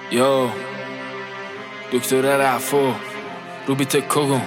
یا دکتر رفو روبیت کوگون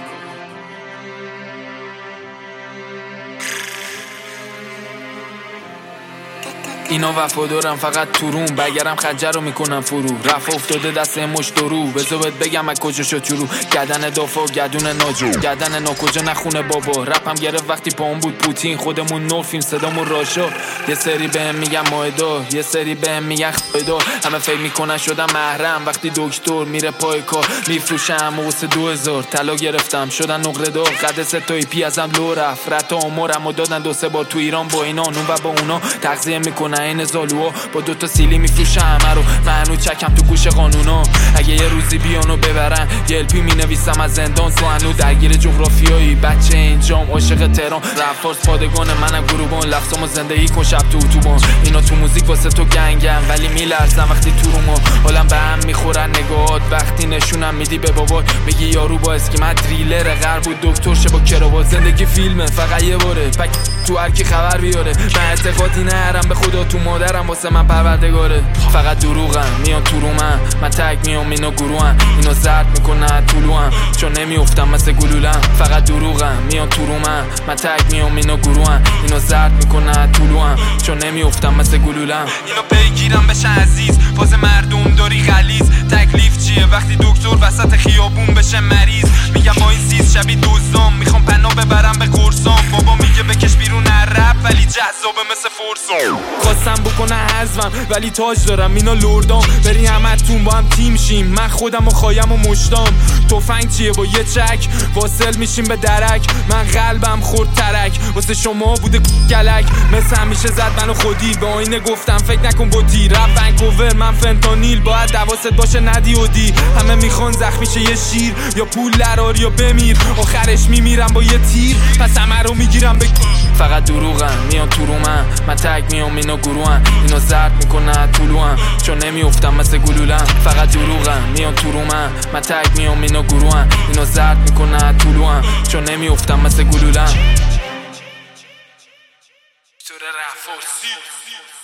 اینا وفادارم فقط تو روم، بگرم خنجر رو میکنم فرو. رفع افتاده دست مشت رو، بذار بهت بگم از کجا شد شروع. گردن دافا گردون ناجو، گردن ناکجا نخونه بابا. رپم گرفت وقتی پاهم بود پوتین، خودمون نور فیلم صدامون راشا. یه سری بهم میگن مایدار، یه سری بهم میگن خایدار. همه فکر میکنن شدم محرم وقتی دکتر میره پای کار. میفروشم واسه 2000 طلا گرفتم شدن نقره دار. قد ستایی پی ازم لو رفت، رت عمرم و دادن 2-3 بار تو ایران با اینا اون و با اونا تغذیه میکنن این زالوها. با 2 تا سیلی میفروشم همه رو، منو چکم تو گوش قانونا. اگه یه روزی بیانو ببرن یه الپی مینویسم از زندان. سوانو درگیر جغرافیایی، بچه اینجام عاشق تهران. رفارس پادگان منم گروبان، لفظامو زندگی کن شب تو اتوبان. اینا تو موزیک واسه تو گنگن ولی میلرزن وقتی تو رو ما. حالم به هم میخورن نگاهات وقتی نشونم میدی به بابات. میگی یارو با اسکیمت دریلر غرب بود دکتر شه با کراوات. زندگی فیلمه فقط یه باره، پک تو هر کی خبر بیاره. من اعتقادی نرم به خدا تو مادرم واسه من پروردگاره. فقط دروغن میان تو رو من تگ میام اینا گروهن. اینا زرد میکنن طلوعن چون نمیافتم مثل گلولم. فقط دروغن میان تو رو من تگ میام اینا گروهن. اینا زرد میکنن طلوعن چون نمیافتم مثل گلولم. اینا پیگیرم بشن عزیز، فاز مردم داری غلیظ. تکلیف چیه وقتی دکتر وسط خیابون بشه مریض؟ میگم با این سیز شبیه دزدام، میخوام پناه ببرم به قرصام. بابا میگه بکش بیرون رپ ولی جذابه مثل فرسام. خواستم بکنه حزمم ولی تاج دارم اینا لردام. بری همتون با هم تیم شیم، من خودم و خایم و مشتام. تفنگ چیه با یه چک واصل میشیم به درک. من قلبم خورد ترک واسه شما بوده گلک. مثل همیشه زد منو خودی، به آینه گفتم فکر نکن بودی. رپ ونکوور من فنتانیل، باید دواست باشه ندی و دی. همه میخوان زخمیشه یه شیر، یا پول درار یا بمیر. آخرش میمیرم با یه تیر، پس همه رو میگیرم به فقط دروغن میان تو رو من تگ میام اینا گروهن. اینا زرد میکنن طلوعن چون نمیافتم مثل گلولم. فقط دروغن میان تو رو من تگ میام اینا گروهن. اینا زرد میکنن طلوعن چون نمیافتم مثل گلولم.